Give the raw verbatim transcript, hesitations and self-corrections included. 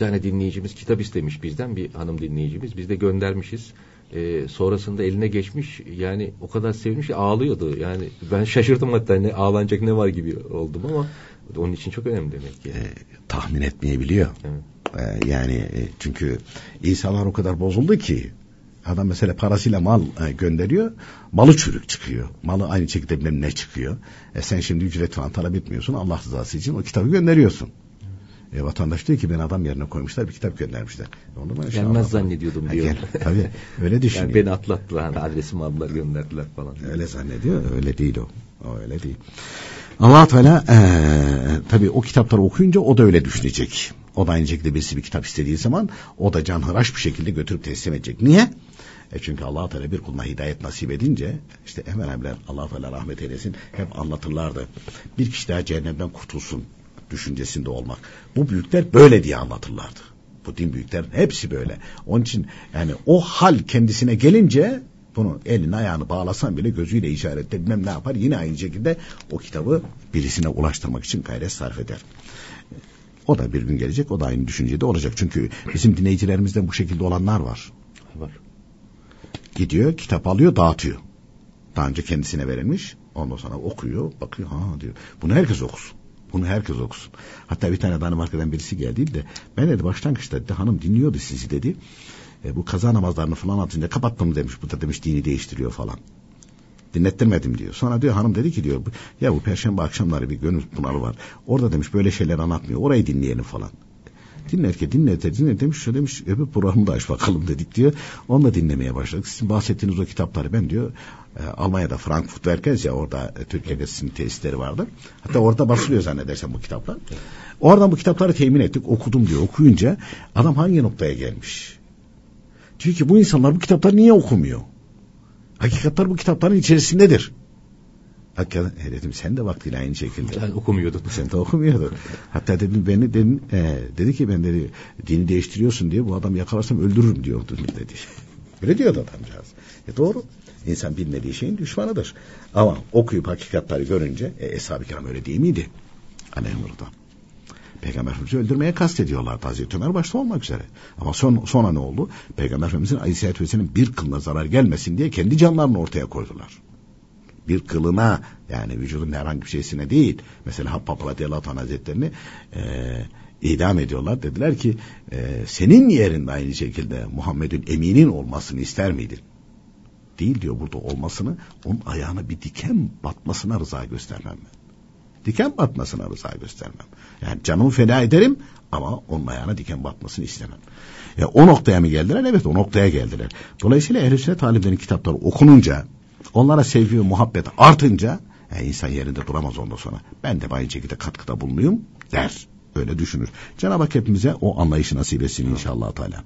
tane dinleyicimiz kitap istemiş bizden, bir hanım dinleyicimiz. Biz de göndermişiz. Ee, sonrasında eline geçmiş, yani o kadar sevmiş ki ağlıyordu. Yani ben şaşırdım, hatta ne ağlanacak ne var gibi oldum, ama onun için çok önemli demek ki. E, tahmin etmeyebiliyor. Evet. E, yani e, çünkü insanlar o kadar bozuldu ki adam mesela parasıyla mal e, gönderiyor, malı çürük çıkıyor. Malı aynı şekilde ne çıkıyor? E, sen şimdi ücret falan talep etmiyorsun, Allah rızası için o kitabı gönderiyorsun. E, vatandaş diyor ki ben adam yerine koymuşlar, bir kitap göndermişler. Gelmez zannediyordum diyor. Gel, tabii öyle düşünüyor. Yani beni atlattılar, hani adresimi aldılar, gönderdiler falan. Öyle zannediyor, öyle değil o. O öyle değil. Allah Teala e, tabii o kitapları okuyunca o da öyle düşünecek. O da aynı şekilde birisi bir kitap istediği zaman o da canhıraş bir şekilde götürüp teslim edecek. Niye? E çünkü Allah Teala bir kuluna hidayet nasip edince, işte Emel abiler Allah Teala rahmet eylesin hep anlatırlardı. Bir kişi daha cehennemden kurtulsun düşüncesinde olmak. Bu büyükler böyle diye anlatırlardı. Bu din büyüklerin hepsi böyle. Onun için yani o hal kendisine gelince bunu elini ayağını bağlasan bile gözüyle işaretle bilmem ne yapar, yine aynı şekilde o kitabı birisine ulaştırmak için gayret sarf eder. O da bir gün gelecek, o da aynı düşüncede olacak. Çünkü bizim dinleyicilerimizden bu şekilde olanlar var. Var. Gidiyor, kitap alıyor, dağıtıyor. Daha önce kendisine verilmiş, ondan sonra okuyor, bakıyor, ha diyor. Bunu herkes okusun. Bunu herkes okusun. Hatta bir tane Danimarka'dan birisi geldi de ben dedi başlangıçta dedi, hanım dinliyordu sizi dedi. E, bu kaza namazlarını falan atınca kapattım demiş. Bu da demiş dini değiştiriyor falan. Dinlettirmedim diyor. Sonra diyor hanım dedi ki diyor ya bu perşembe akşamları bir gönül pınarı var. Orada demiş böyle şeyler anlatmıyor. Orayı dinleyelim falan. Dinlerken dinletir dinler demiş şöyle demiş öbür programı da aç bakalım dedik diyor. Onu da dinlemeye başladık. Sizin bahsettiğiniz o kitapları ben diyor e, Almanya'da Frankfurt Merkez ya orada e, Türkiye Gazetesi'nin tesisleri vardı. Hatta orada basılıyor zannedersem bu kitaplar. Oradan bu kitapları temin ettik, okudum diyor. Okuyunca adam hangi noktaya gelmiş? Diyor ki bu insanlar bu kitapları niye okumuyor? Hakikatler bu kitapların içerisindedir. Hakikaten e dedim sen de vaktiyle aynı şekilde. Sen okumuyordun. Sen de okumuyordun. Hatta dedim beni dedim, e, dedi ki ben dedi dini değiştiriyorsun diye bu adam yakalarsam öldürürüm diyordu dedi. Öyle diyordu adamcağız. E doğru. İnsan bilmediği şeyin düşmanıdır. Ama okuyup hakikatleri görünce e, Eshab-ı Kiram öyle değil miydi? Aleyhumurda. Peygamber Efendimiz'i öldürmeye kastediyorlardı Hazreti Ömer başta olmak üzere. Ama son, sonra ne oldu? Peygamber Efendimiz'in Aleyhisselatü Vesselam'ın bir kılına zarar gelmesin diye kendi canlarını ortaya koydular. Bir kılına yani vücudun herhangi bir şeysine değil. Mesela Habbab radıyallahu anh hazretlerini e, idam ediyorlar. Dediler ki e, senin yerinde aynı şekilde Muhammed'in eminin olmasını ister miydin? Değil diyor burada olmasını, onun ayağına bir diken batmasına rıza göstermem ben. Diken batmasına rıza göstermem. Yani canımı feda ederim ama onun ayağına diken batmasını istemem. Ya o noktaya mı geldiler? Evet o noktaya geldiler. Dolayısıyla Ehl-i Sünnet alimlerinin kitapları okununca, onlara sevgi ve muhabbet artınca yani insan yerinde duramaz ondan sonra. Ben de aynı şekilde katkıda bulunayım der. Öyle düşünür. Cenab-ı Hak hepimize o anlayışı nasip etsin inşallah Teala.